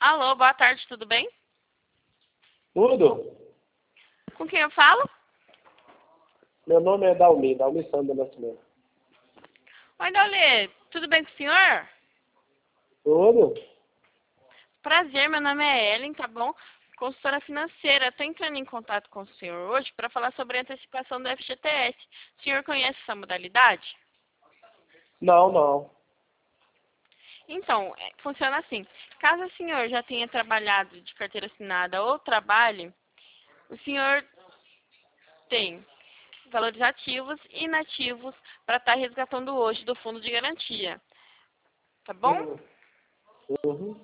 Alô, boa tarde, tudo bem? Tudo? Com quem eu falo? Meu nome é Dalmi Sandro Nascimento. Oi, Daulê, tudo bem com o senhor? Tudo? Prazer, meu nome é Ellen, tá bom? Consultora financeira. Estou entrando em contato com o senhor hoje para falar sobre a antecipação do FGTS. O senhor conhece essa modalidade? Não. Então, funciona assim. Caso o senhor já tenha trabalhado de carteira assinada ou trabalhe, o senhor tem valores ativos e inativos para estar resgatando hoje do fundo de garantia. Tá bom? Uhum.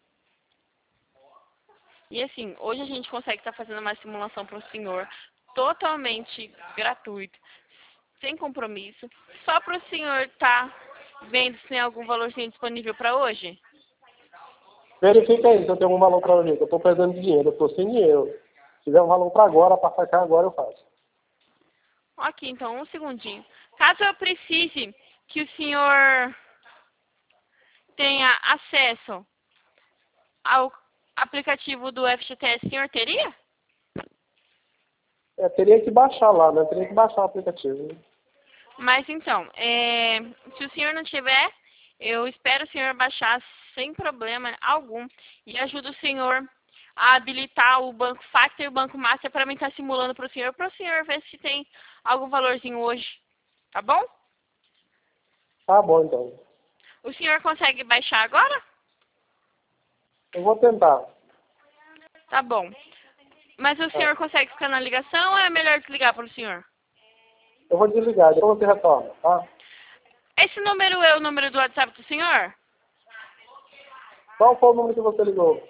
E assim, hoje a gente consegue estar fazendo uma simulação para o senhor totalmente gratuito, sem compromisso, só para o senhor estar vendo se tem algum valorzinho disponível para hoje. Verifica aí se eu tenho um valor para hoje. Eu estou precisando de dinheiro, eu estou sem dinheiro. Se tiver um valor para agora, para sacar agora, eu faço. Aqui, então, um segundinho. Caso eu precise que o senhor tenha acesso ao aplicativo do FGTS, o senhor teria? Teria que baixar lá, né? Teria que baixar o aplicativo. Mas então, se o senhor não tiver, eu espero o senhor baixar sem problema algum e ajudo o senhor a habilitar o Banco Factor e o Banco Master para mim estar simulando para o senhor ver se tem algum valorzinho hoje, tá bom? Tá bom, então. O senhor consegue baixar agora? Eu vou tentar. Tá bom. Mas o senhor consegue ficar na ligação ou é melhor desligar para o senhor? Eu vou desligar, depois você retorna, tá? Esse número é o número do WhatsApp do senhor? Qual foi o número que você ligou?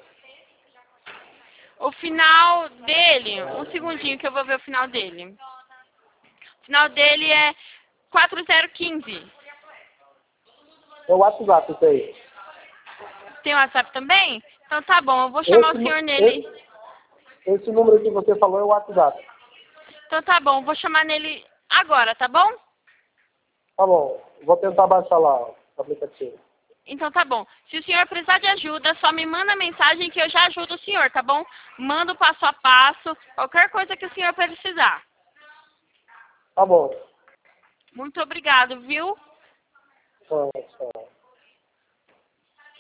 O final dele, um segundinho que eu vou ver o final dele. O final dele é 4015. É o WhatsApp, isso aí. Tem WhatsApp também? Então tá bom, eu vou chamar o senhor nele. Esse número que você falou é o WhatsApp. Então tá bom, vou chamar nele agora, tá bom? Tá bom. Vou tentar baixar lá o aplicativo. Então tá bom. Se o senhor precisar de ajuda, só me manda mensagem que eu já ajudo o senhor, tá bom? Manda o passo a passo, qualquer coisa que o senhor precisar. Tá bom. Muito obrigado, viu? Tchau.